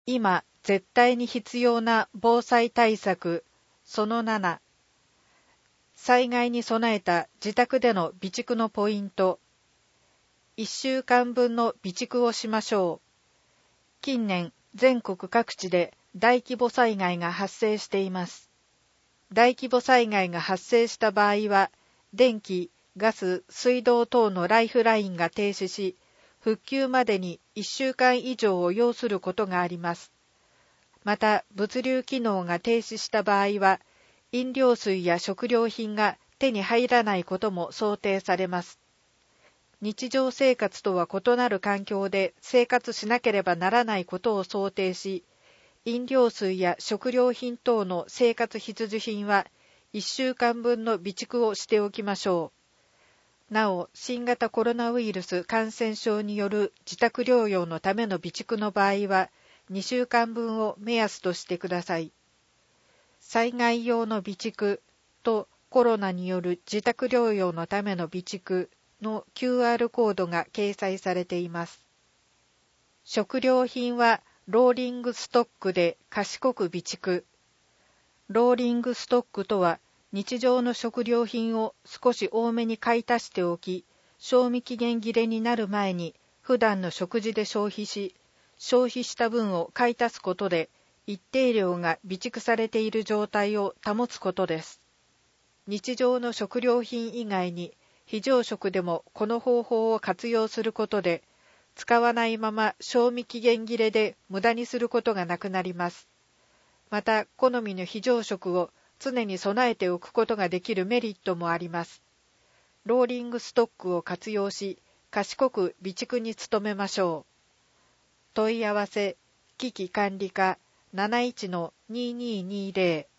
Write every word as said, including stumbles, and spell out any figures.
今絶対に必要な防災対策そのなな、災害に備えた自宅での備蓄のポイント。いっしゅうかんぶんの備蓄をしましょう。近年全国各地で大規模災害が発生しています。大規模災害が発生した場合は、電気、ガス、水道等のライフラインが停止し、復旧までにいっしゅうかん以上を要することがあります。また、物流機能が停止した場合は、飲料水や食料品が手に入らないことも想定されます。日常生活とは異なる環境で生活しなければならないことを想定し、飲料水や食料品等の生活必需品はいっしゅうかんぶんの備蓄をしておきましょう。なお、新型コロナウイルス感染症による自宅療養のための備蓄の場合は、にしゅうかんぶんを目安としてください。災害用の備蓄とコロナによる自宅療養のための備蓄の キューアール コードが掲載されています。食料品はローリングストックで賢く備蓄。ローリングストックとは、日常の食料品を少し多めに買い足しておき、賞味期限切れになる前に普段の食事で消費し、消費した分を買い足すことで、一定量が備蓄されている状態を保つことです。日常の食料品以外に、非常食でもこの方法を活用することで、使わないまま賞味期限切れで無駄にすることがなくなります。また、好みの非常食を常に備えておくことができるメリットもあります。ローリングストックを活用し、賢く備蓄に努めましょう。問い合わせ、危機管理課 なないちのにーにーにーぜろ